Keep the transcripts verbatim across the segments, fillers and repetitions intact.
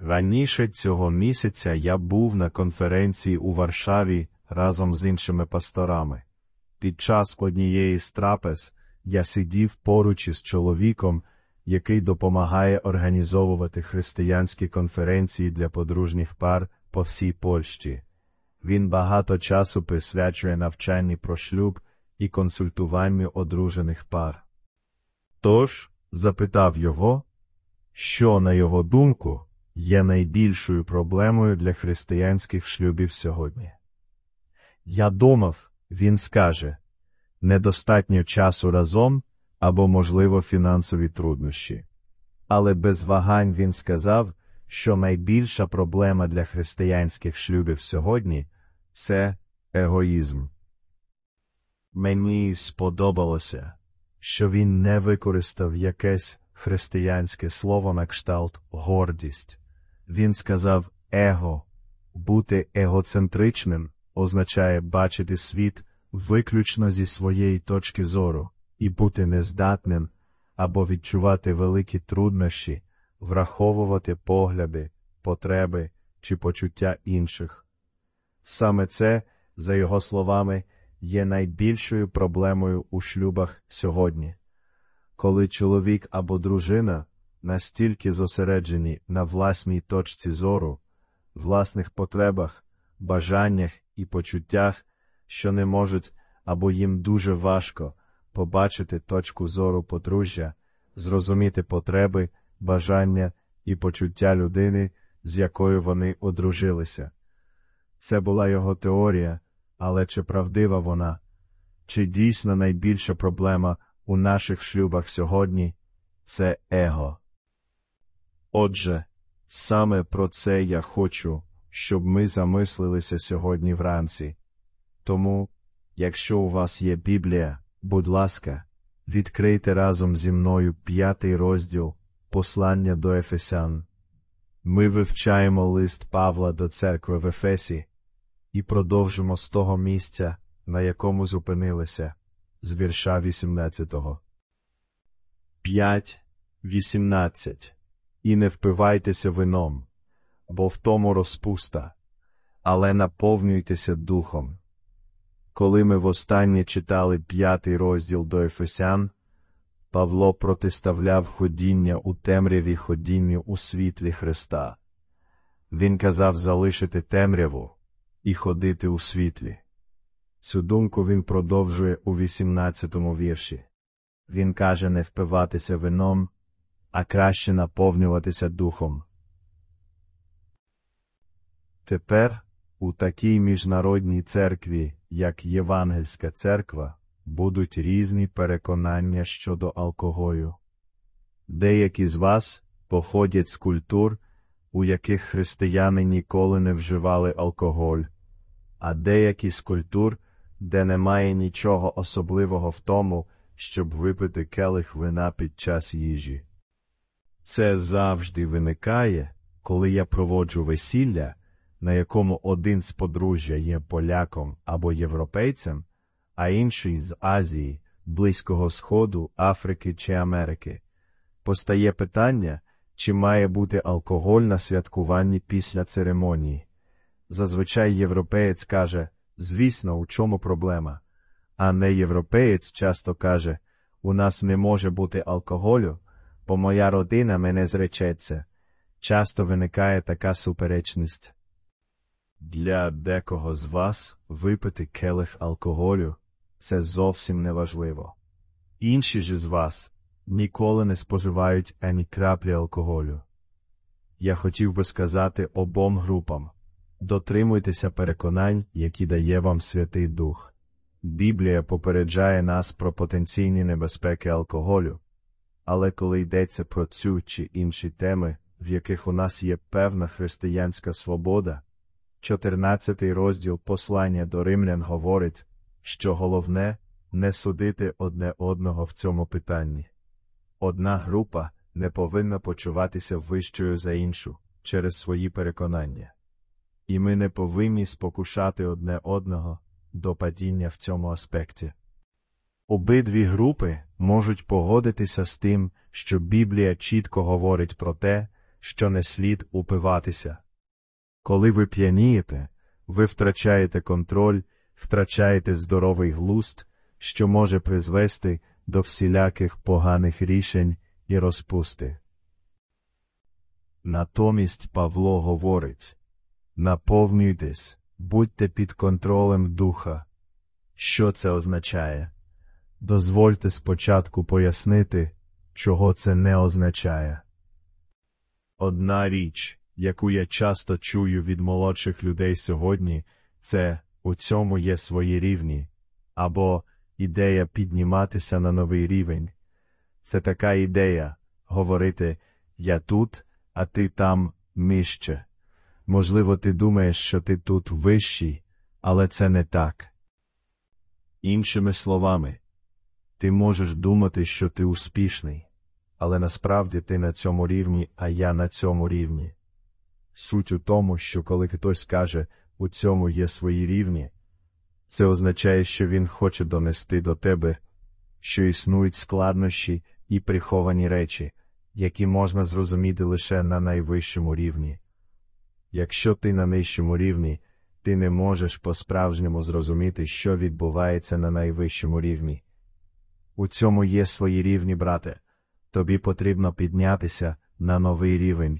Раніше цього місяця я був на конференції у Варшаві разом з іншими пасторами. Під час однієї з трапез я сидів поруч із чоловіком, який допомагає організовувати християнські конференції для подружніх пар по всій Польщі. Він багато часу присвячує навчанні про шлюб і консультуванню одружених пар. Тож, запитав його, що, на його думку, є найбільшою проблемою для християнських шлюбів сьогодні. Я думав, він скаже, недостатньо часу разом або, можливо, фінансові труднощі. Але без вагань він сказав, що найбільша проблема для християнських шлюбів сьогодні – це егоїзм. Мені сподобалося, що він не використав якесь християнське слово на кшталт «гордість». Він сказав «его». Бути егоцентричним означає бачити світ виключно зі своєї точки зору і бути нездатним або відчувати великі труднощі, враховувати погляди, потреби чи почуття інших. Саме це, за його словами, є найбільшою проблемою у шлюбах сьогодні. Коли чоловік або дружина настільки зосереджені на власній точці зору, власних потребах, бажаннях і почуттях, що не можуть або їм дуже важко побачити точку зору подружжя, зрозуміти потреби, бажання і почуття людини, з якою вони одружилися. Це була його теорія, але чи правдива вона? Чи дійсно найбільша проблема у наших шлюбах сьогодні – це его? Отже, саме про це я хочу, щоб ми замислилися сьогодні вранці. Тому, якщо у вас є Біблія, будь ласка, відкрийте разом зі мною п'ятий розділ послання до Ефесян. Ми вивчаємо лист Павла до церкви в Ефесі і продовжимо з того місця, на якому зупинилися, з вірша вісімнадцятого. п'ять вісімнадцять. І не впивайтеся вином, бо в тому розпуста, але наповнюйтеся духом. Коли ми востаннє читали п'ятий розділ до Ефесян, Павло протиставляв ходіння у темряві ходінню у світлі Христа. Він казав залишити темряву і ходити у світлі. Цю думку він продовжує у вісімнадцятому вірші. Він каже не впиватися вином, а краще наповнюватися духом. Тепер у такій міжнародній церкві, як Євангельська церква, будуть різні переконання щодо алкоголю. Деякі з вас походять з культур, у яких християни ніколи не вживали алкоголь, а деякі з культур, де немає нічого особливого в тому, щоб випити келих вина під час їжі. Це завжди виникає, коли я проводжу весілля, на якому один з подружжя є поляком або європейцем, а інший з Азії, Близького Сходу, Африки чи Америки. Постає питання, чи має бути алкоголь на святкуванні після церемонії. Зазвичай європеєць каже, звісно, у чому проблема, а не європеєць часто каже, у нас не може бути алкоголю, бо моя родина мене зречеться. Часто виникає така суперечність. Для декого з вас випити келих алкоголю – це зовсім неважливо. Інші ж з вас ніколи не споживають ані краплі алкоголю. Я хотів би сказати обом групам – дотримуйтеся переконань, які дає вам Святий Дух. Біблія попереджає нас про потенційні небезпеки алкоголю, але коли йдеться про цю чи інші теми, в яких у нас є певна християнська свобода, чотирнадцятий розділ послання до римлян говорить, що головне – не судити одне одного в цьому питанні. Одна група не повинна почуватися вищою за іншу через свої переконання. І ми не повинні спокушати одне одного до падіння в цьому аспекті. Обидві групи можуть погодитися з тим, що Біблія чітко говорить про те, що не слід упиватися. Коли ви п'янієте, ви втрачаєте контроль, втрачаєте здоровий глузд, що може призвести до всіляких поганих рішень і розпусти. Натомість Павло говорить: наповнюйтесь, будьте під контролем Духа. Що це означає? Дозвольте спочатку пояснити, чого це не означає. Одна річ, яку я часто чую від молодших людей сьогодні, це «у цьому є свої рівні» або ідея підніматися на новий рівень. Це така ідея – говорити «я тут, а ти там нижче». Можливо, ти думаєш, що ти тут вищий, але це не так. Іншими словами, ти можеш думати, що ти успішний, але насправді ти на цьому рівні, а я на цьому рівні. Суть у тому, що коли хтось каже «у цьому є свої рівні», це означає, що він хоче донести до тебе, що існують складнощі і приховані речі, які можна зрозуміти лише на найвищому рівні. Якщо ти на нижчому рівні, ти не можеш по-справжньому зрозуміти, що відбувається на найвищому рівні. У цьому є свої рівні, брате. Тобі потрібно піднятися на новий рівень.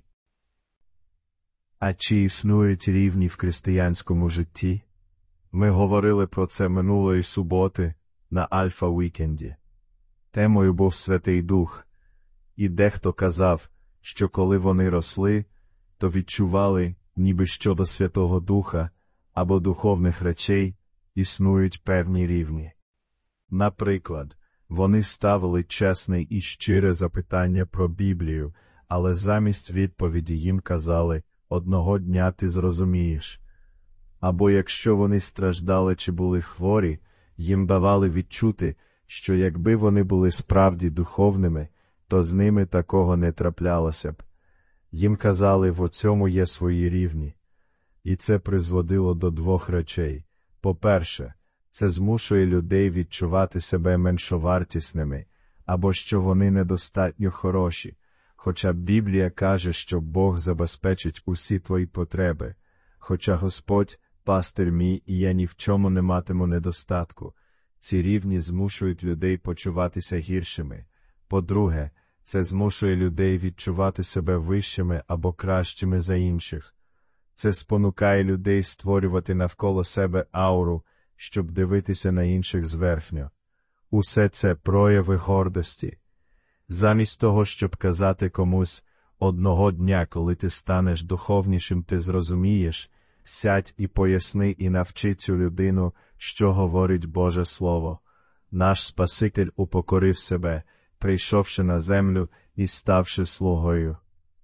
А чи існують рівні в християнському житті? Ми говорили про це минулої суботи на Альфа-вікенді. Темою був Святий Дух. І дехто казав, що коли вони росли, то відчували, ніби щодо Святого Духа або духовних речей існують певні рівні. Наприклад, вони ставили чесне і щире запитання про Біблію, але замість відповіді їм казали «одного дня ти зрозумієш». Або якщо вони страждали чи були хворі, їм давали відчути, що якби вони були справді духовними, то з ними такого не траплялося б. Їм казали, в цьому є свої рівні. І це призводило до двох речей. По-перше, це змушує людей відчувати себе меншовартісними, або що вони недостатньо хороші, хоча Біблія каже, що Бог забезпечить усі твої потреби, хоча Господь – пастир мій, і я ні в чому не матиму недостатку. Ці рівні змушують людей почуватися гіршими. По-друге, це змушує людей відчувати себе вищими або кращими за інших. Це спонукає людей створювати навколо себе ауру, щоб дивитися на інших зверхньо. Усе це прояви гордості. Замість того, щоб казати комусь «одного дня, коли ти станеш духовнішим, ти зрозумієш», сядь і поясни і навчи цю людину, що говорить Боже Слово. Наш Спаситель упокорив себе, прийшовши на землю і ставши слугою.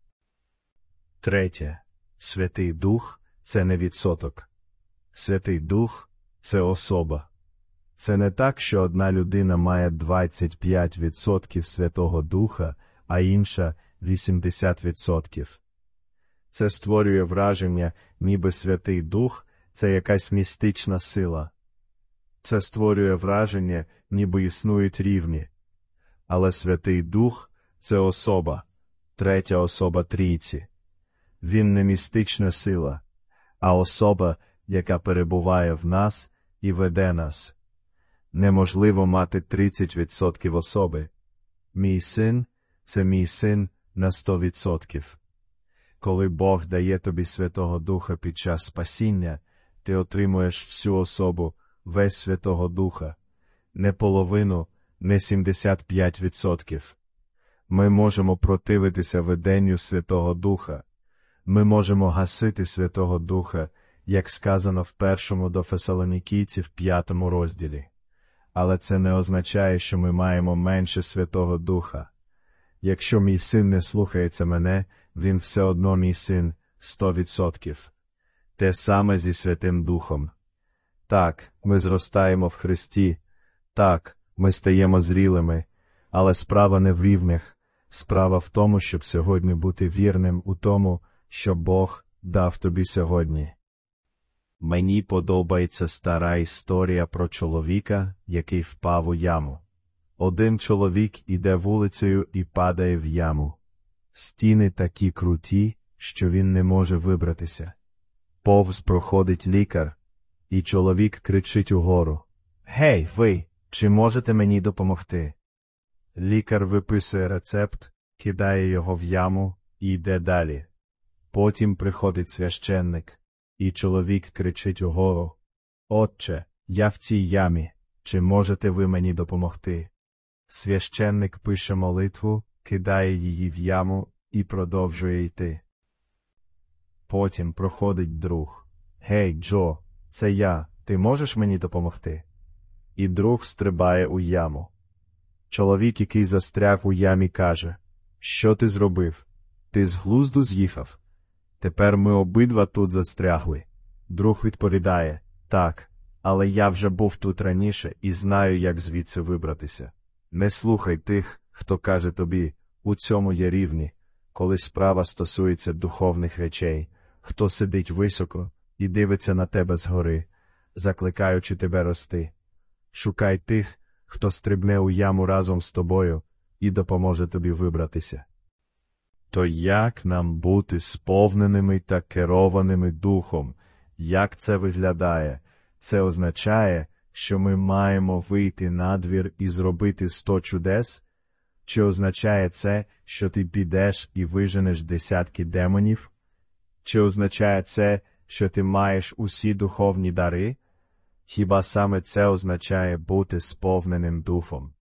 Третє. Святий Дух – це не відсоток. Святий Дух – це особа. Це не так, що одна людина має двадцять п'ять відсотків Святого Духа, а інша – вісімдесят відсотків. Це створює враження, ніби Святий Дух – це якась містична сила. Це створює враження, ніби існують рівні. Але Святий Дух – це особа, третя особа Трійці. Він не містична сила, а особа, яка перебуває в нас і веде нас. Неможливо мати тридцять відсотків особи. Мій син – це мій син на сто відсотків. Коли Бог дає тобі Святого Духа під час спасіння, ти отримуєш всю особу, весь Святого Духа. Не половину, не сімдесят п'ять відсотків. Ми можемо противитися веденню Святого Духа. Ми можемо гасити Святого Духа, як сказано в першому до Фесалонікійців п'ятому розділі. Але це не означає, що ми маємо менше Святого Духа. Якщо мій син не слухається мене, він все одно мій син, сто відсотків. Те саме зі Святим Духом. Так, ми зростаємо в Христі. Так, ми стаємо зрілими. Але справа не в рівнях. Справа в тому, щоб сьогодні бути вірним у тому, що Бог дав тобі сьогодні. Мені подобається стара історія про чоловіка, який впав у яму. Один чоловік іде вулицею і падає в яму. Стіни такі круті, що він не може вибратися. Повз проходить лікар, і чоловік кричить угору: «Гей, ви, чи можете мені допомогти?» Лікар виписує рецепт, кидає його в яму і йде далі. Потім приходить священник, і чоловік кричить угору: «Отче, я в цій ямі, чи можете ви мені допомогти?» Священник пише молитву, кидає її в яму і продовжує йти. Потім проходить друг: «Гей, Джо, це я, ти можеш мені допомогти?» І друг стрибає у яму. Чоловік, який застряг у ямі, каже: «Що ти зробив? Ти з глузду з'їхав? Тепер ми обидва тут застрягли». Друг відповідає: «Так, але я вже був тут раніше і знаю, як звідси вибратися». Не слухай тих, хто каже тобі: «У цьому є рівні», коли справа стосується духовних речей, хто сидить високо і дивиться на тебе згори, закликаючи тебе рости. Шукай тих, хто стрибне у яму разом з тобою і допоможе тобі вибратися. То як нам бути сповненими та керованими Духом? Як це виглядає? Це означає, що ми маємо вийти на двір і зробити сто чудес? Чи означає це, що ти підеш і виженеш десятки демонів? Чи означає це, що ти маєш усі духовні дари? Хіба саме це означає бути сповненим Духом?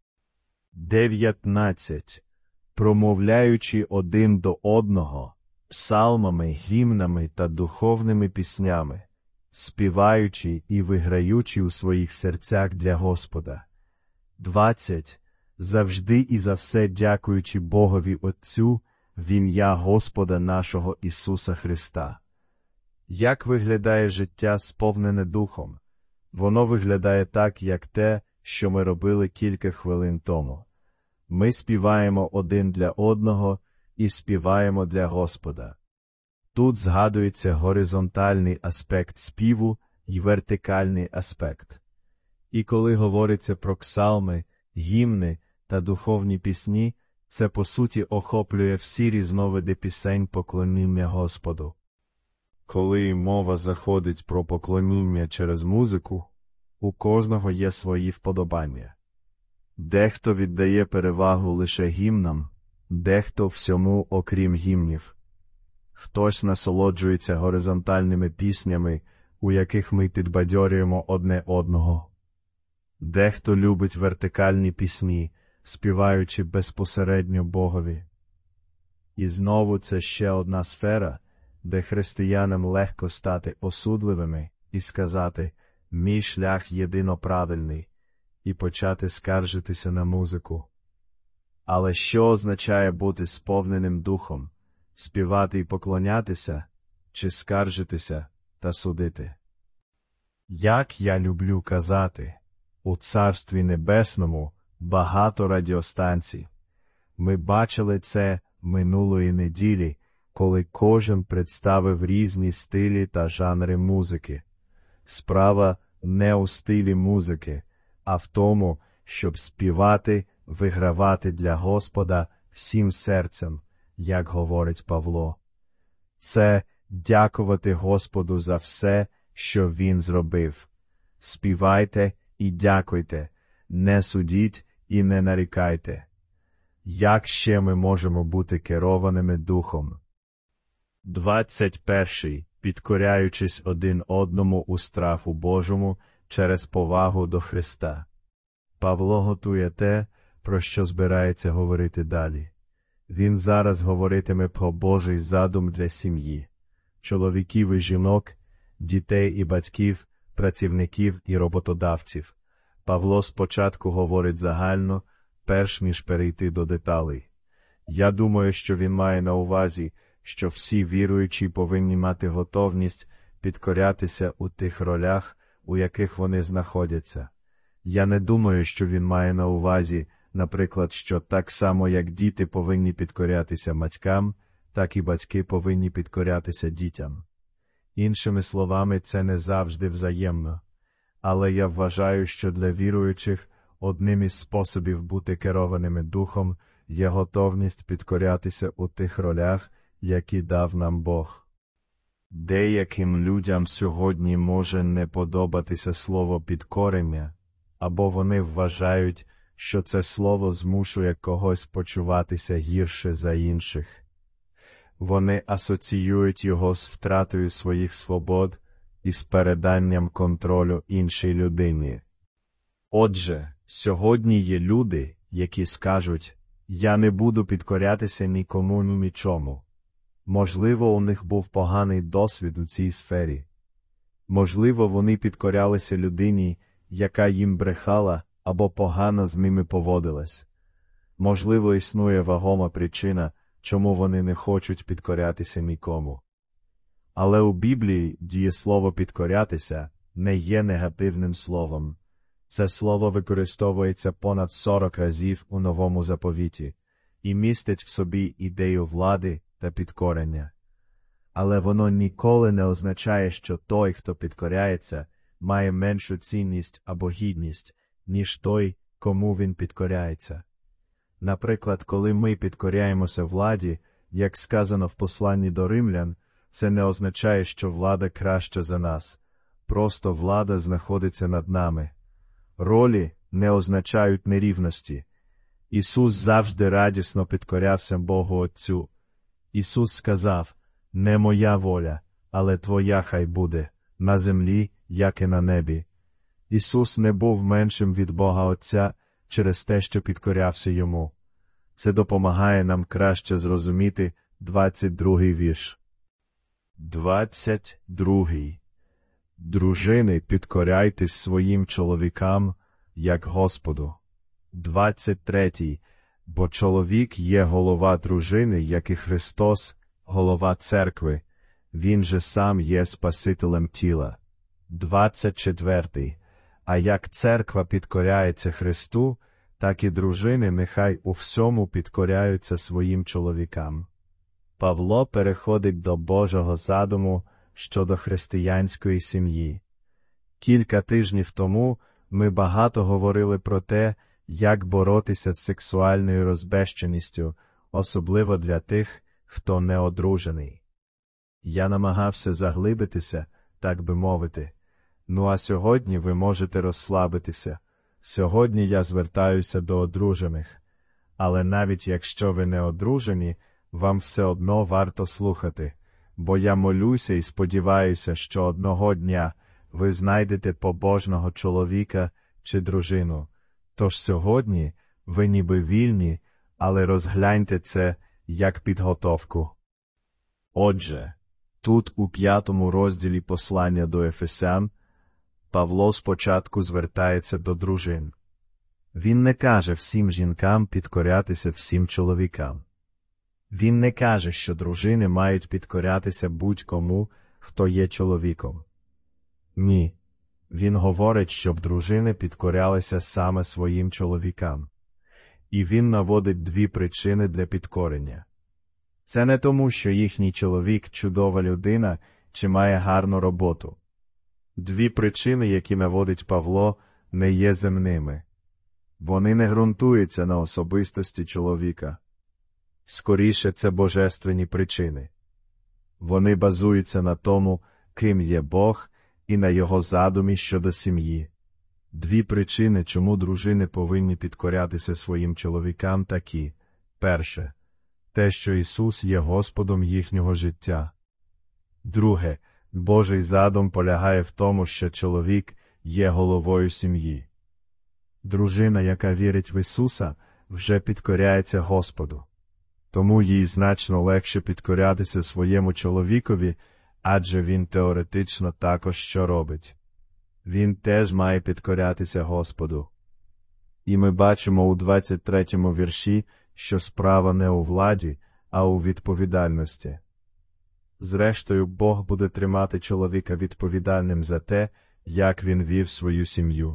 дев'ятнадцять. Промовляючи один до одного, псалмами, гімнами та духовними піснями, співаючи і виграючи у своїх серцях для Господа. двадцять. Завжди і за все дякуючи Богові Отцю в ім'я Господа нашого Ісуса Христа. Як виглядає життя, сповнене Духом? Воно виглядає так, як те, що ми робили кілька хвилин тому. Ми співаємо один для одного і співаємо для Господа. Тут згадується горизонтальний аспект співу і вертикальний аспект. І коли говориться про псалми, гімни та духовні пісні, це по суті охоплює всі різновиди пісень поклоніння Господу. Коли мова заходить про поклоніння через музику, у кожного є свої вподобання. Дехто віддає перевагу лише гімнам, дехто всьому окрім гімнів. Хтось насолоджується горизонтальними піснями, у яких ми підбадьорюємо одне одного. Дехто любить вертикальні пісні, співаючи безпосередньо Богові. І знову це ще одна сфера, де християнам легко стати осудливими і сказати «мій шлях єдино правильний» і почати скаржитися на музику. Але що означає бути сповненим Духом? Співати і поклонятися, чи скаржитися та судити? Як я люблю казати, у Царстві Небесному багато радіостанцій. Ми бачили це минулої неділі, коли кожен представив різні стилі та жанри музики. Справа не у стилі музики, а в тому, щоб співати, вигравати для Господа всім серцем, як говорить Павло. Це дякувати Господу за все, що Він зробив. Співайте і дякуйте, не судіть і не нарікайте. Як ще ми можемо бути керованими Духом? двадцять перший. Підкоряючись один одному у страху Божому через повагу до Христа. Павло готує те, про що збирається говорити далі. Він зараз говоритиме про Божий задум для сім'ї, чоловіків і жінок, дітей і батьків, працівників і роботодавців. Павло спочатку говорить загально, перш ніж перейти до деталей. Я думаю, що він має на увазі, що всі віруючі повинні мати готовність підкорятися у тих ролях, у яких вони знаходяться. Я не думаю, що він має на увазі, наприклад, що так само, як діти повинні підкорятися батькам, так і батьки повинні підкорятися дітям. Іншими словами, це не завжди взаємно. Але я вважаю, що для віруючих одним із способів бути керованими Духом є готовність підкорятися у тих ролях, які дав нам Бог. Деяким людям сьогодні може не подобатися слово «підкорення», або вони вважають, що це слово змушує когось почуватися гірше за інших. Вони асоціюють його з втратою своїх свобод і з переданням контролю іншій людині. Отже, сьогодні є люди, які скажуть: «Я не буду підкорятися нікому ні нічому». Можливо, у них був поганий досвід у цій сфері. Можливо, вони підкорялися людині, яка їм брехала або погано з ними поводилась. Можливо, існує вагома причина, чому вони не хочуть підкорятися нікому. Але у Біблії дієслово «підкорятися» не є негативним словом. Це слово використовується понад сорок разів у Новому Заповіті і містить в собі ідею влади та підкорення. Але воно ніколи не означає, що той, хто підкоряється, має меншу цінність або гідність, ніж той, кому він підкоряється. Наприклад, коли ми підкоряємося владі, як сказано в посланні до римлян, це не означає, що влада краща за нас. Просто влада знаходиться над нами. Ролі не означають нерівності. Ісус завжди радісно підкорявся Богу Отцю. Ісус сказав: «Не моя воля, але твоя хай буде, на землі, як і на небі». Ісус не був меншим від Бога Отця через те, що підкорявся Йому. Це допомагає нам краще зрозуміти двадцять другий вірш. двадцять другий. Дружини, підкоряйтесь своїм чоловікам, як Господу. двадцять третій. Бо чоловік є голова дружини, як і Христос, голова церкви. Він же сам є Спасителем тіла. двадцять четвертий. А як церква підкоряється Христу, так і дружини нехай у всьому підкоряються своїм чоловікам. Павло переходить до Божого задуму щодо християнської сім'ї. Кілька тижнів тому ми багато говорили про те, як боротися з сексуальною розбещеністю, особливо для тих, хто не одружений. Я намагався заглибитися, так би мовити. Ну а сьогодні ви можете розслабитися. Сьогодні я звертаюся до одружених. Але навіть якщо ви не одружені, вам все одно варто слухати, бо я молюся і сподіваюся, що одного дня ви знайдете побожного чоловіка чи дружину. Тож сьогодні ви ніби вільні, але розгляньте це як підготовку. Отже, тут у п'ятому розділі послання до Ефесян Павло спочатку звертається до дружин. Він не каже всім жінкам підкорятися всім чоловікам. Він не каже, що дружини мають підкорятися будь-кому, хто є чоловіком. Ні. Він говорить, щоб дружини підкорялися саме своїм чоловікам. І він наводить дві причини для підкорення. Це не тому, що їхній чоловік – чудова людина чи має гарну роботу. Дві причини, які наводить Павло, не є земними. Вони не ґрунтуються на особистості чоловіка. Скоріше, це божественні причини. Вони базуються на тому, ким є Бог, і на його задумі щодо сім'ї. Дві причини, чому дружини повинні підкорятися своїм чоловікам, такі. Перше – те, що Ісус є Господом їхнього життя. Друге – Божий задум полягає в тому, що чоловік є головою сім'ї. Дружина, яка вірить в Ісуса, вже підкоряється Господу. Тому їй значно легше підкорятися своєму чоловікові, адже він теоретично також що робить. Він теж має підкорятися Господу. І ми бачимо у двадцять третьому вірші, що справа не у владі, а у відповідальності. Зрештою, Бог буде тримати чоловіка відповідальним за те, як він вів свою сім'ю.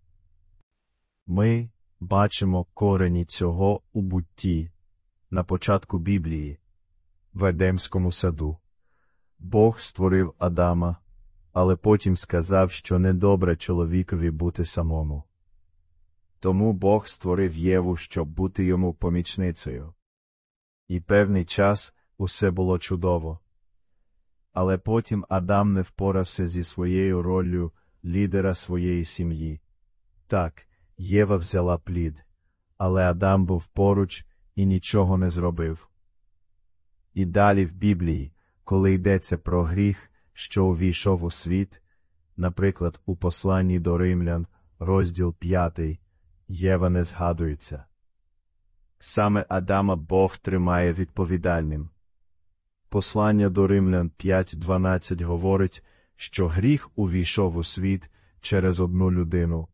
Ми бачимо корені цього у бутті, на початку Біблії, в Едемському саду. Бог створив Адама, але потім сказав, що недобре чоловікові бути самому. Тому Бог створив Єву, щоб бути йому помічницею. І певний час усе було чудово. Але потім Адам не впорався зі своєю роллю лідера своєї сім'ї. Так, Єва взяла плід, але Адам був поруч і нічого не зробив. І далі в Біблії, коли йдеться про гріх, що увійшов у світ, наприклад, у посланні до Римлян, розділ п'ятий, Єва не згадується. Саме Адама Бог тримає відповідальним. Послання до Римлян п'ять дванадцять говорить, що гріх увійшов у світ через одну людину.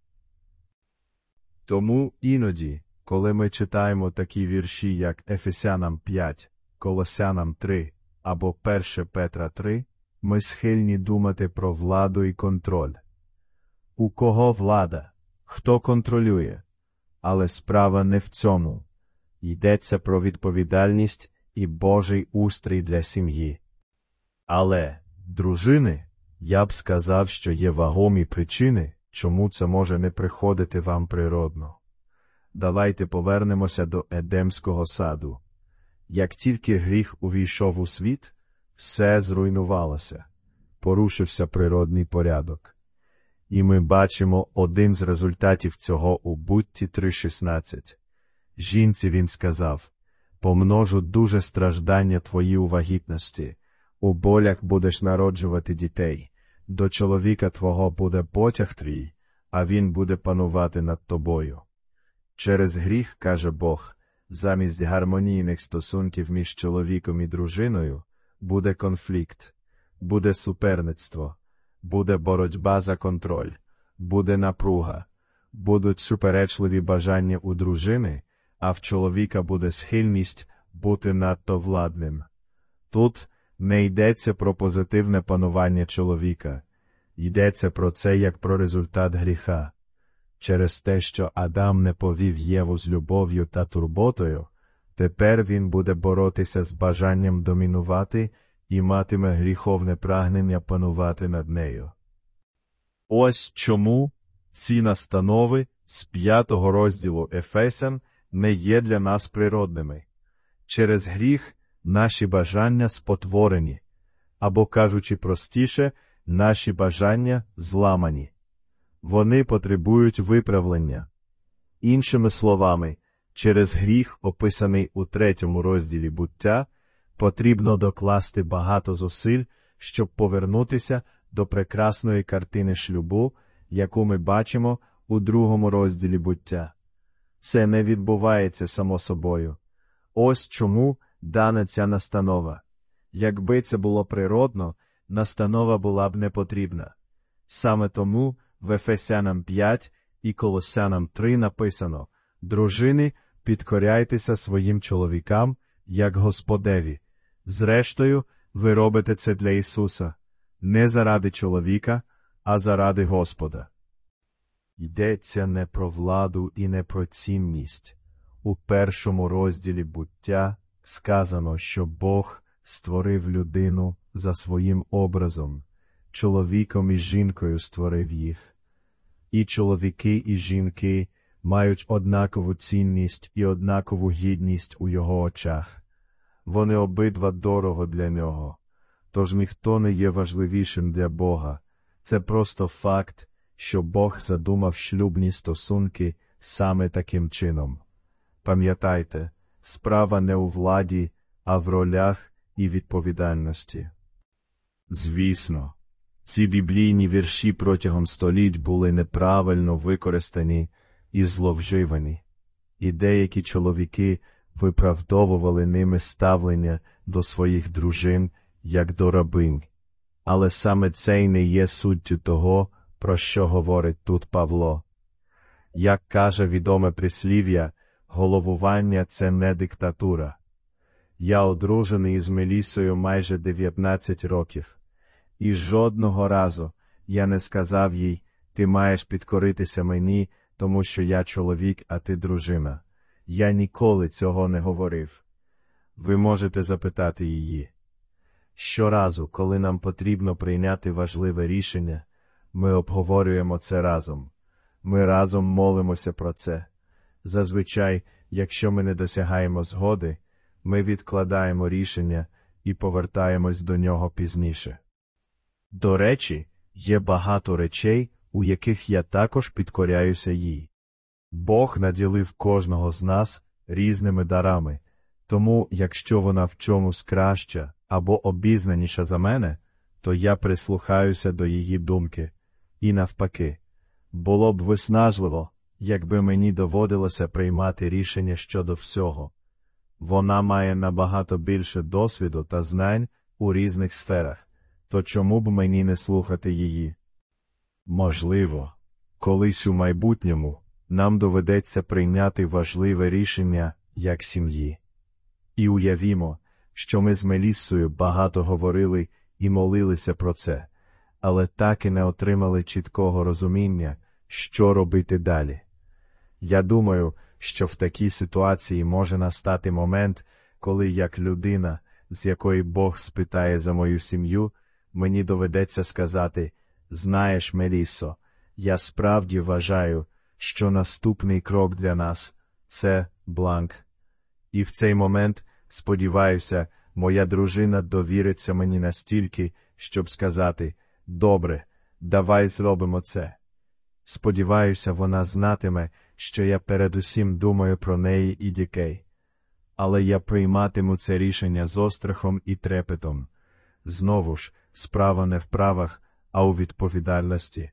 Тому іноді, коли ми читаємо такі вірші, як Ефесянам п'ять, Колосянам три або перше Петра три, ми схильні думати про владу і контроль. У кого влада? Хто контролює? Але справа не в цьому. Йдеться про відповідальність і Божий устрій для сім'ї. Але, дружини, я б сказав, що є вагомі причини, чому це може не приходити вам природно. Давайте повернемося до Едемського саду. Як тільки гріх увійшов у світ, все зруйнувалося, порушився природний порядок. І ми бачимо один з результатів цього у Бутті три шістнадцять. Жінці він сказав: «Помножу дуже страждання твої у вагітності, у болях будеш народжувати дітей, до чоловіка твого буде потяг твій, а він буде панувати над тобою». Через гріх, каже Бог, замість гармонійних стосунків між чоловіком і дружиною, буде конфлікт, буде суперництво, буде боротьба за контроль, буде напруга, будуть суперечливі бажання у дружини, а в чоловіка буде схильність бути надто владним. Тут не йдеться про позитивне панування чоловіка, йдеться про це як про результат гріха. Через те, що Адам не повів Єву з любов'ю та турботою, тепер він буде боротися з бажанням домінувати і матиме гріховне прагнення панувати над нею. Ось чому ці настанови з п'ятого розділу Ефесян не є для нас природними. Через гріх наші бажання спотворені, або, кажучи простіше, наші бажання зламані. Вони потребують виправлення. Іншими словами, через гріх, описаний у третьому розділі буття, потрібно докласти багато зусиль, щоб повернутися до прекрасної картини шлюбу, яку ми бачимо у другому розділі буття. Це не відбувається само собою. Ось чому дана ця настанова. Якби це було природно, настанова була б не потрібна. Саме тому в Ефесянам п'ять і Колосянам три написано: «Дружини, підкоряйтеся своїм чоловікам, як Господеві. Зрештою, ви робите це для Ісуса, не заради чоловіка, а заради Господа». Йдеться не про владу і не про цінність. У першому розділі буття сказано, що Бог створив людину за своїм образом, чоловіком і жінкою створив їх. І чоловіки, і жінки мають однакову цінність і однакову гідність у його очах. Вони обидва дорого для нього, тож ніхто не є важливішим для Бога. Це просто факт, що Бог задумав шлюбні стосунки саме таким чином. Пам'ятайте, справа не у владі, а в ролях і відповідальності. Звісно, ці біблійні вірші протягом століть були неправильно використані і зловживані, і деякі чоловіки виправдовували ними ставлення до своїх дружин, як до рабинь. Але саме це й не є суттю того, про що говорить тут Павло. Як каже відоме прислів'я, головування – це не диктатура. Я одружений із Мелісою майже дев'ятнадцять років. І жодного разу я не сказав їй: «Ти маєш підкоритися мені, тому що я чоловік, а ти дружина». Я ніколи цього не говорив. Ви можете запитати її. Щоразу, коли нам потрібно прийняти важливе рішення, ми обговорюємо це разом. ми разом молимося про це. Зазвичай, якщо ми не досягаємо згоди, ми відкладаємо рішення і повертаємось до нього пізніше. До речі, є багато речей, у яких я також підкоряюся їй. Бог наділив кожного з нас різними дарами, тому якщо вона в чомусь краща або обізнаніша за мене, то я прислухаюся до її думки. І навпаки, було б виснажливо, якби мені доводилося приймати рішення щодо всього. Вона має набагато більше досвіду та знань у різних сферах, то чому б мені не слухати її? Можливо, колись у майбутньому нам доведеться прийняти важливе рішення як сім'ї. І уявімо, що ми з Меліссою багато говорили і молилися про це, але так і не отримали чіткого розуміння, що робити далі. Я думаю, що в такій ситуації може настати момент, коли як людина, з якої Бог спитає за мою сім'ю, мені доведеться сказати: «Знаєш, Меліссо, я справді вважаю, що наступний крок для нас – це бланк». І в цей момент, сподіваюся, моя дружина довіриться мені настільки, щоб сказати: «Добре, давай зробимо це». Сподіваюся, вона знатиме, що я передусім думаю про неї і дітей. Але я прийматиму це рішення з острахом і трепетом. Знову ж, справа не в правах, а у відповідальності.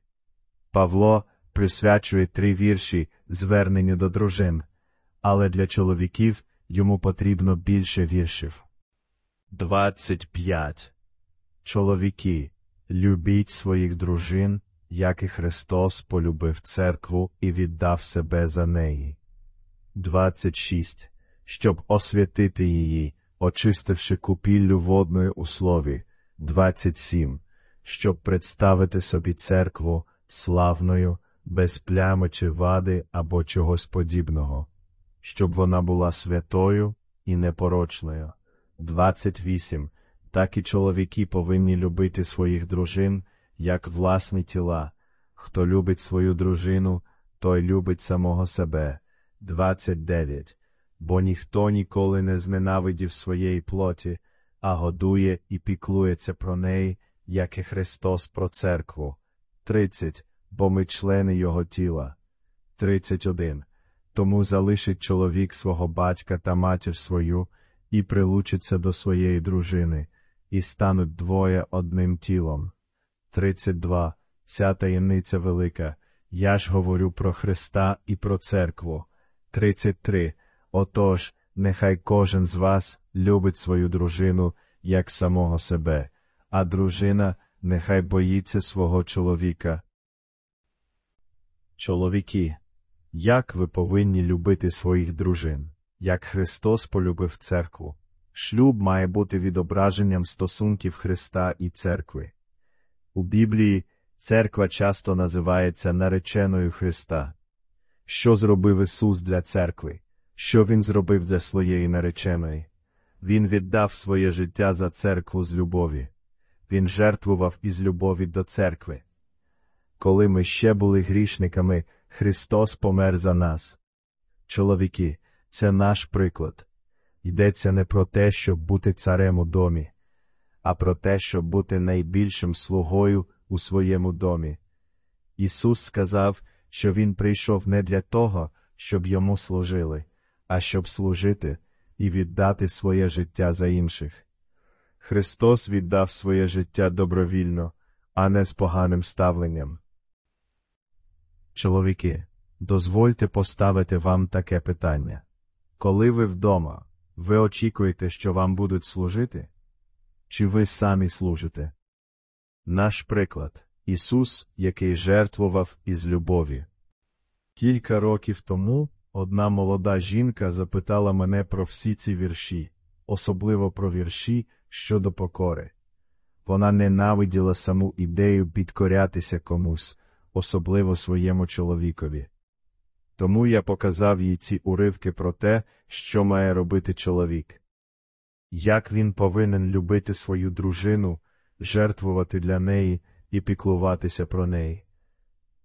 Павло присвячує три вірші зверненню до дружин, але для чоловіків йому потрібно більше віршів. двадцять п'ять. Чоловіки, любіть своїх дружин, як і Христос полюбив церкву і віддав себе за неї. двадцять шість. Щоб освятити її, очистивши купіллю водною у слові. двадцять сім. Щоб представити собі церкву славною, без плями чи вади або чогось подібного. Щоб вона була святою і непорочною. двадцять вісім. Так і чоловіки повинні любити своїх дружин, як власні тіла. Хто любить свою дружину, той любить самого себе. двадцять дев'ять. Бо ніхто ніколи не зненавидів своєї плоті, а годує і піклується про неї, як і Христос про церкву. тридцять. Бо ми члени його тіла. тридцять один. Тому залишить чоловік свого батька та матір свою, і прилучиться до своєї дружини, і стануть двоє одним тілом. тридцять два. Ця таємниця велика. Я ж говорю про Христа і про церкву. тридцять три. Отож, нехай кожен з вас любить свою дружину, як самого себе, а дружина нехай боїться свого чоловіка. Чоловіки, як ви повинні любити своїх дружин, як Христос полюбив церкву? Шлюб має бути відображенням стосунків Христа і церкви. У Біблії церква часто називається нареченою Христа. Що зробив Ісус для церкви? Що Він зробив для своєї нареченої? Він віддав своє життя за церкву з любові. Він жертвував із любові до церкви. Коли ми ще були грішниками, Христос помер за нас. Чоловіки, це наш приклад. Йдеться не про те, щоб бути царем у домі, а про те, щоб бути найбільшим слугою у своєму домі. Ісус сказав, що Він прийшов не для того, щоб Йому служили, а щоб служити і віддати своє життя за інших. Христос віддав своє життя добровільно, а не з поганим ставленням. Чоловіки, дозвольте поставити вам таке питання. Коли ви вдома, ви очікуєте, що вам будуть служити? Чи ви самі служите? Наш приклад – Ісус, який жертвував із любові. Кілька років тому одна молода жінка запитала мене про всі ці вірші, особливо про вірші щодо покори. Вона ненавиділа саму ідею підкорятися комусь, особливо своєму чоловікові. Тому я показав їй ці уривки про те, що має робити чоловік. Як він повинен любити свою дружину, жертвувати для неї і піклуватися про неї.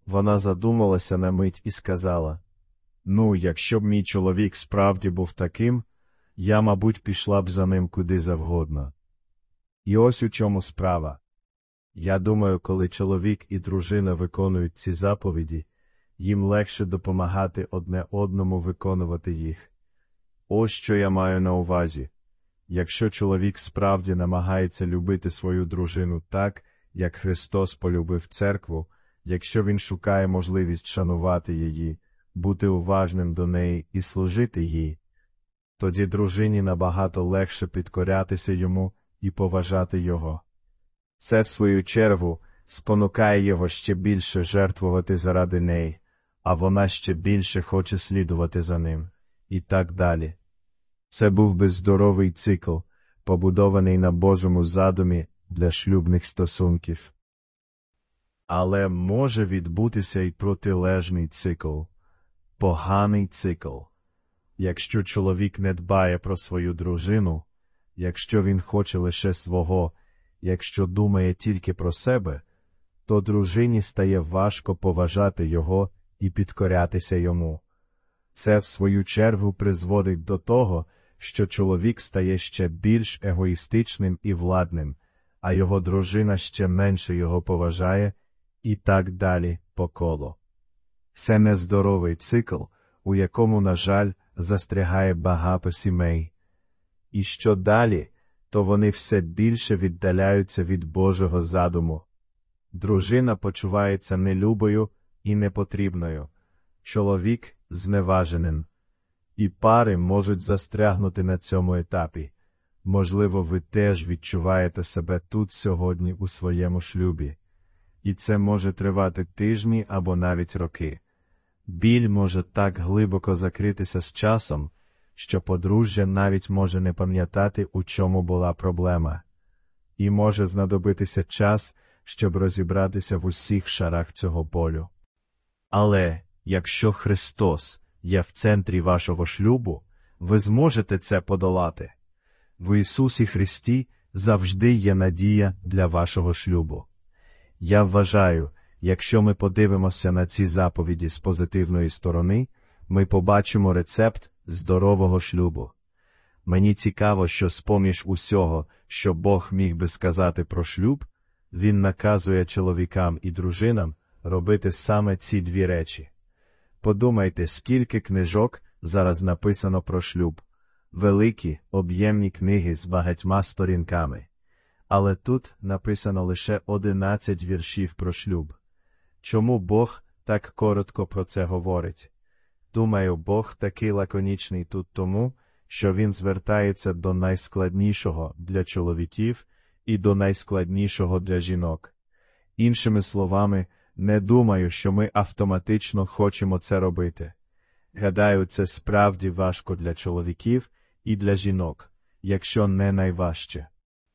Вона задумалася на мить і сказала: «Ну, якщо б мій чоловік справді був таким, я, мабуть, пішла б за ним куди завгодно». І ось у чому справа. Я думаю, коли чоловік і дружина виконують ці заповіді, їм легше допомагати одне одному виконувати їх. Ось що я маю на увазі. Якщо чоловік справді намагається любити свою дружину так, як Христос полюбив церкву, якщо він шукає можливість шанувати її, бути уважним до неї і служити їй, тоді дружині набагато легше підкорятися йому і поважати його. Це, в свою чергу, спонукає його ще більше жертвувати заради неї, а вона ще більше хоче слідувати за ним. І так далі. Це був би здоровий цикл, побудований на Божому задумі для шлюбних стосунків. Але може відбутися й протилежний цикл, поганий цикл. Якщо чоловік не дбає про свою дружину, якщо він хоче лише свого, якщо думає тільки про себе, то дружині стає важко поважати його і підкорятися йому. Це, в свою чергу, призводить до того, що чоловік стає ще більш егоїстичним і владним, а його дружина ще менше його поважає, і так далі по колу. Це нездоровий цикл, у якому, на жаль, застрягає багато сімей. І що далі, то вони все більше віддаляються від Божого задуму. Дружина почувається нелюбою і непотрібною, чоловік – зневаженим. І пари можуть застрягнути на цьому етапі. Можливо, ви теж відчуваєте себе тут сьогодні у своєму шлюбі. І це може тривати тижні або навіть роки. Біль може так глибоко закритися з часом, що подружжя навіть може не пам'ятати, у чому була проблема. І може знадобитися час, щоб розібратися в усіх шарах цього болю. Але, якщо Христос є в центрі вашого шлюбу, ви зможете це подолати. В Ісусі Христі завжди є надія для вашого шлюбу. Я вважаю, якщо ми подивимося на ці заповіді з позитивної сторони, ми побачимо рецепт здорового шлюбу. Мені цікаво, що з-поміж усього, що Бог міг би сказати про шлюб, Він наказує чоловікам і дружинам робити саме ці дві речі. Подумайте, скільки книжок зараз написано про шлюб. Великі, об'ємні книги з багатьма сторінками. Але тут написано лише одинадцять віршів про шлюб. Чому Бог так коротко про це говорить? Думаю, Бог такий лаконічний тут тому, що Він звертається до найскладнішого для чоловіків і до найскладнішого для жінок. Іншими словами, не думаю, що ми автоматично хочемо це робити. Гадаю, це справді важко для чоловіків і для жінок, якщо не найважче.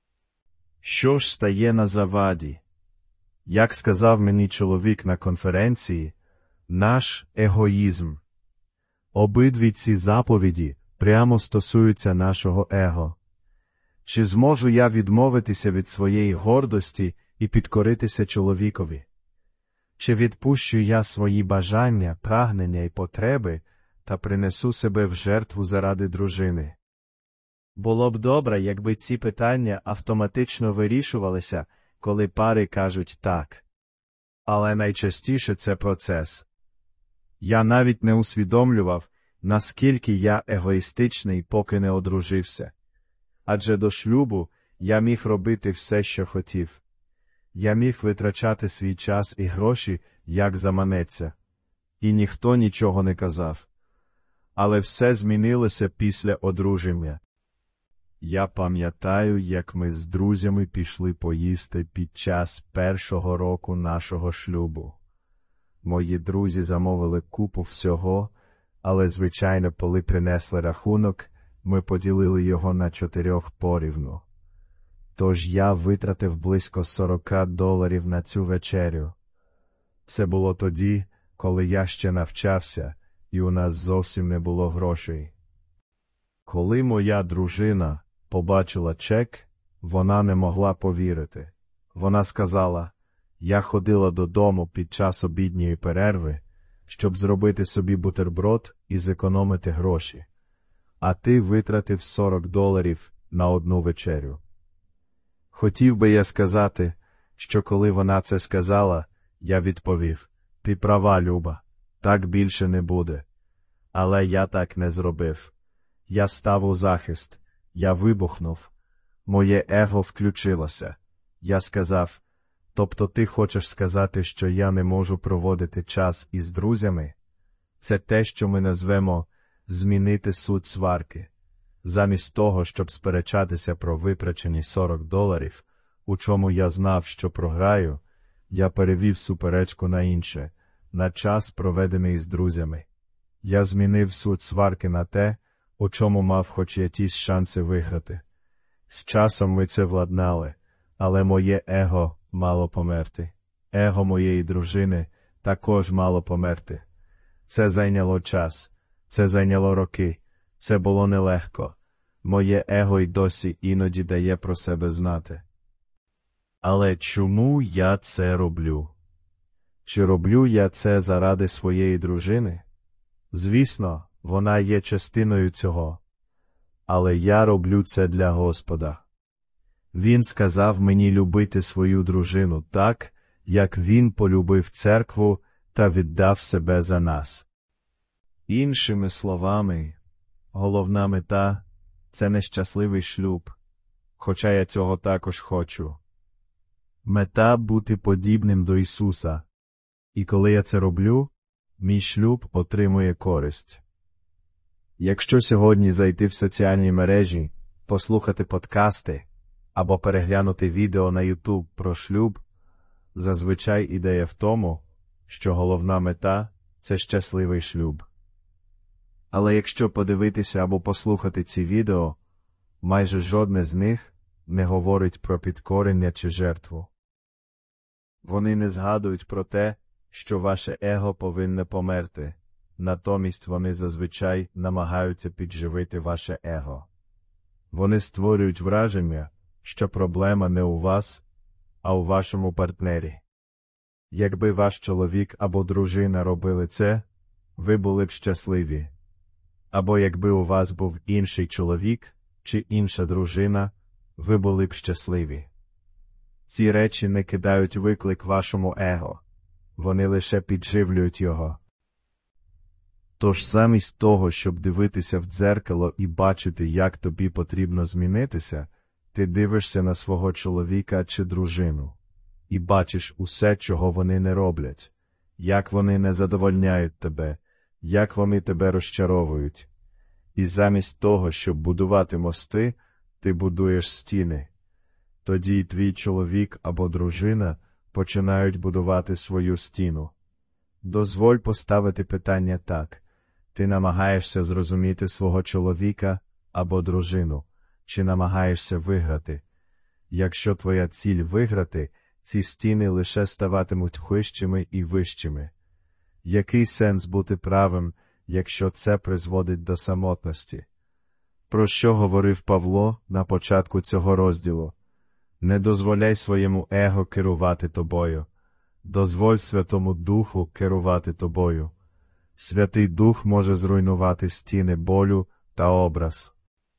Що ж стає на заваді? Як сказав мені чоловік на конференції, наш егоїзм. Обидві ці заповіді прямо стосуються нашого его. Чи зможу я відмовитися від своєї гордості і підкоритися чоловікові? Чи відпущу я свої бажання, прагнення і потреби та принесу себе в жертву заради дружини? Було б добре, якби ці питання автоматично вирішувалися, коли пари кажуть «так». Але найчастіше це процес. Я навіть не усвідомлював, наскільки я егоїстичний, поки не одружився. Адже до шлюбу я міг робити все, що хотів. Я міг витрачати свій час і гроші, як заманеться. І ніхто нічого не казав. Але все змінилося після одруження. Я пам'ятаю, як ми з друзями пішли поїсти під час першого року нашого шлюбу. Мої друзі замовили купу всього, але, звичайно, коли принесли рахунок, ми поділили його на чотирьох порівну. Тож я витратив близько сорок доларів на цю вечерю. Це було тоді, коли я ще навчався, і у нас зовсім не було грошей. Коли моя дружина побачила чек, вона не могла повірити. Вона сказала, Я ходила додому під час обідньої перерви, щоб зробити собі бутерброд і зекономити гроші. А ти витратив сорок доларів на одну вечерю. Хотів би я сказати, що коли вона це сказала, я відповів: ти права, Люба, так більше не буде. Але я так не зробив. Я став у захист, я вибухнув. Моє его включилося. Я сказав: тобто ти хочеш сказати, що я не можу проводити час із друзями? Це те, що ми назвемо «змінити суть сварки». Замість того, щоб сперечатися про витрачені сорок доларів, у чому я знав, що програю, я перевів суперечку на інше, на час, проведений з друзями. Я змінив суть сварки на те, у чому мав хоч якісь шанси виграти. З часом ми це владнали, але моє его мало померти. Его моєї дружини також мало померти. Це зайняло час, це зайняло роки, це було нелегко. Моє его й досі іноді дає про себе знати. Але чому я це роблю? Чи роблю я це заради своєї дружини? Звісно, вона є частиною цього. Але я роблю це для Господа. Він сказав мені любити свою дружину так, як Він полюбив церкву та віддав себе за нас. Іншими словами, головна мета – це нещасливий шлюб, хоча я цього також хочу. Мета – бути подібним до Ісуса. І коли я це роблю, мій шлюб отримує користь. Якщо сьогодні зайти в соціальні мережі, послухати подкасти або переглянути відео на ютуб про шлюб, зазвичай ідея в тому, що головна мета – це щасливий шлюб. Але якщо подивитися або послухати ці відео, майже жодне з них не говорить про підкорення чи жертву. Вони не згадують про те, що ваше его повинне померти, натомість вони зазвичай намагаються підживити ваше его. Вони створюють враження, що проблема не у вас, а у вашому партнері. Якби ваш чоловік або дружина робили це, ви були б щасливі. Або якби у вас був інший чоловік чи інша дружина, ви були б щасливі. Ці речі не кидають виклик вашому его, вони лише підживлюють його. Тож замість того, щоб дивитися в дзеркало і бачити, як тобі потрібно змінитися, ти дивишся на свого чоловіка чи дружину і бачиш усе, чого вони не роблять, як вони не задовольняють тебе, як вони тебе розчаровують. І замість того, щоб будувати мости, ти будуєш стіни. Тоді й твій чоловік або дружина починають будувати свою стіну. Дозволь поставити питання так. Ти намагаєшся зрозуміти свого чоловіка або дружину, чи намагаєшся виграти? Якщо твоя ціль виграти, ці стіни лише ставатимуть вищими і вищими. Який сенс бути правим, якщо це призводить до самотності? Про що говорив Павло на початку цього розділу? Не дозволяй своєму его керувати тобою. Дозволь Святому Духу керувати тобою. Святий Дух може зруйнувати стіни болю та образ.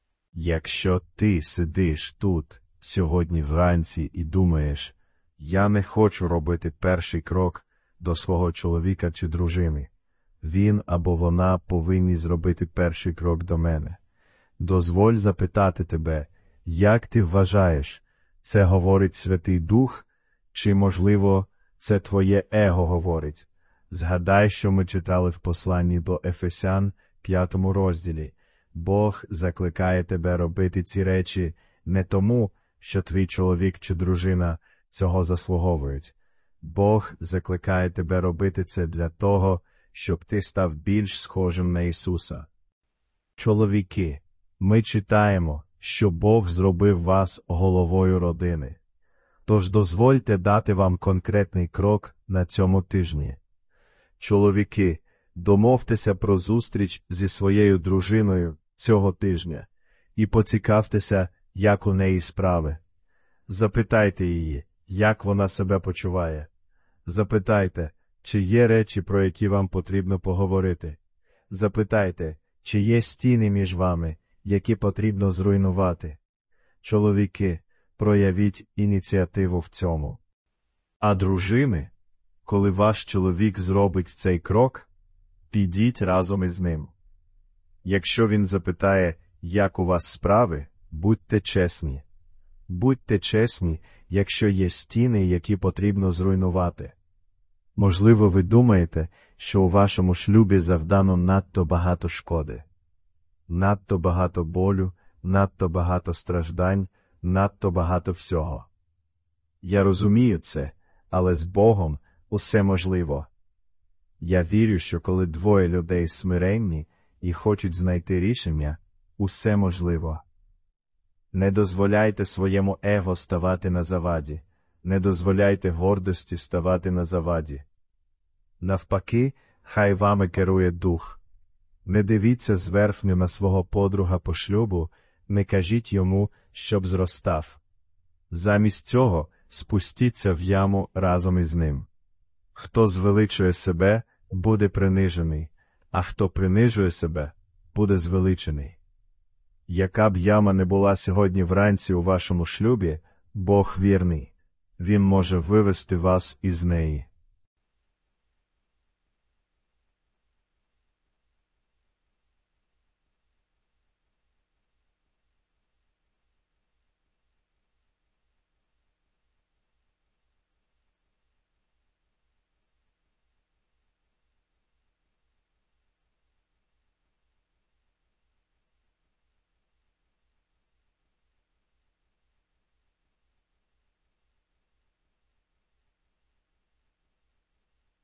Якщо ти сидиш тут сьогодні вранці і думаєш, я не хочу робити перший крок до свого чоловіка чи дружини, він або вона повинні зробити перший крок до мене. Дозволь запитати тебе, як ти вважаєш, це говорить Святий Дух, чи, можливо, це твоє его говорить? Згадай, що ми читали в посланні до Ефесян, п'ятому розділі. Бог закликає тебе робити ці речі не тому, що твій чоловік чи дружина цього заслуговують. Бог закликає тебе робити це для того, щоб ти став більш схожим на Ісуса. Чоловіки, ми читаємо, що Бог зробив вас головою родини. Тож дозвольте дати вам конкретний крок на цьому тижні. Чоловіки, домовтеся про зустріч зі своєю дружиною цього тижня і поцікавтеся, як у неї справи. Запитайте її, як вона себе почуває. Запитайте, чи є речі, про які вам потрібно поговорити. Запитайте, чи є стіни між вами, які потрібно зруйнувати. Чоловіки, проявіть ініціативу в цьому. А дружини, коли ваш чоловік зробить цей крок, підіть разом із ним. Якщо він запитає, як у вас справи, будьте чесні. Будьте чесні, якщо є стіни, які потрібно зруйнувати. Можливо, ви думаєте, що у вашому шлюбі завдано надто багато шкоди. Надто багато болю, надто багато страждань, надто багато всього. Я розумію це, але з Богом усе можливо. Я вірю, що коли двоє людей смиренні і хочуть знайти рішення, усе можливо. Не дозволяйте своєму его ставати на заваді, не дозволяйте гордості ставати на заваді. Навпаки, хай вами керує дух. Не дивіться зверхньо на свого подруга по шлюбу, не кажіть йому, щоб зростав. Замість цього спустіться в яму разом із ним. Хто звеличує себе, буде принижений, а хто принижує себе, буде звеличений. Яка б яма не була сьогодні вранці у вашому шлюбі, Бог вірний. Він може вивести вас із неї.